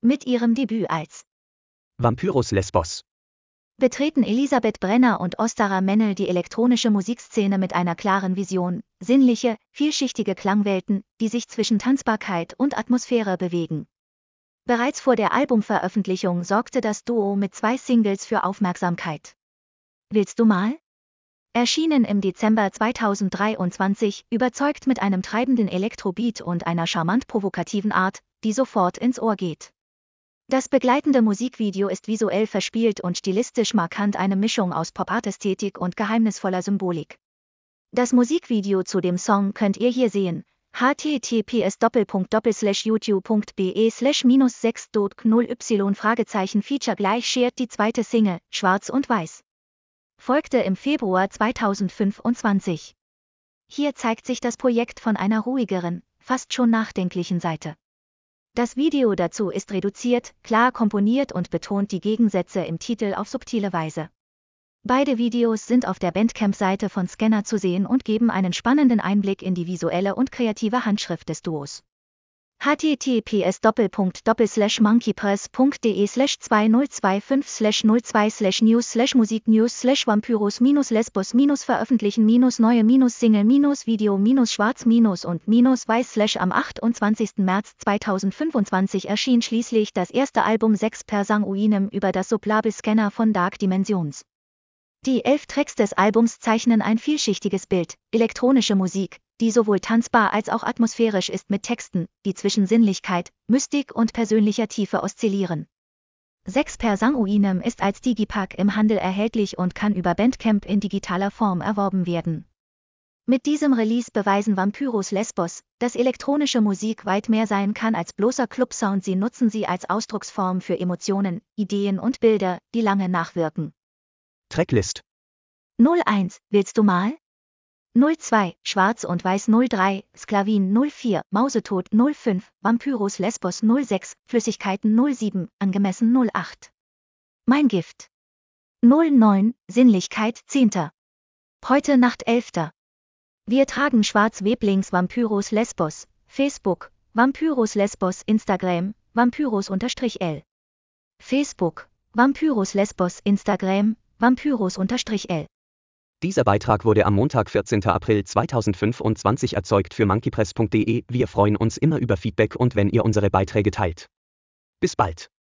Mit ihrem Debüt als Vampyros Lesbos betreten Elisabeth Brenner und Ostara Mennel die elektronische Musikszene mit einer klaren Vision, sinnliche, vielschichtige Klangwelten, die sich zwischen Tanzbarkeit und Atmosphäre bewegen. Bereits vor der Albumveröffentlichung sorgte das Duo mit 2 Singles für Aufmerksamkeit. Willst du mal? Erschienen im Dezember 2023, überzeugt mit einem treibenden Elektrobeat und einer charmant provokativen Art, die sofort ins Ohr geht. Das begleitende Musikvideo ist visuell verspielt und stilistisch markant, eine Mischung aus Pop-Art-Ästhetik und geheimnisvoller Symbolik. Das Musikvideo zu dem Song könnt ihr hier sehen: https://youtube.de/6.0y Feature shared. Die zweite Single, Schwarz und Weiß, folgte im Februar 2025. Hier zeigt sich das Projekt von einer ruhigeren, fast schon nachdenklichen Seite. Das Video dazu ist reduziert, klar komponiert und betont die Gegensätze im Titel auf subtile Weise. Beide Videos sind auf der Bandcamp-Seite von Scanner zu sehen und geben einen spannenden Einblick in die visuelle und kreative Handschrift des Duos. https://monkeypress.de/202.5/news/musik-news/Video-Schwarz- und -weiß. Am 28. März 2025 erschien schließlich das erste Album 6 per Sanguinem über das Sublabel Scanner von Dark Dimensions. Die 11 Tracks des Albums zeichnen ein vielschichtiges Bild, elektronische Musik, die sowohl tanzbar als auch atmosphärisch ist, mit Texten, die zwischen Sinnlichkeit, Mystik und persönlicher Tiefe oszillieren. 6 per Sanguinem ist als Digipack im Handel erhältlich und kann über Bandcamp in digitaler Form erworben werden. Mit diesem Release beweisen Vampyros Lesbos, dass elektronische Musik weit mehr sein kann als bloßer Clubsound. Sie nutzen sie als Ausdrucksform für Emotionen, Ideen und Bilder, die lange nachwirken. Tracklist 01, willst du mal? 02, Schwarz und Weiß 03, Sklavin 04, Mausetod 05, Vampyros Lesbos 06, Flüssigkeiten 07, Angemessen 08. Mein Gift 09, Sinnlichkeit 10. Heute Nacht 11. Wir tragen schwarz. Weblings Vampyros Lesbos, Facebook, Vampyros Lesbos, Instagram, Vampyros_L. Facebook, Vampyros Lesbos, Instagram, Vampyros_L. Dieser Beitrag wurde am Montag, 14. April 2025 erzeugt für monkeypress.de. Wir freuen uns immer über Feedback und wenn ihr unsere Beiträge teilt. Bis bald.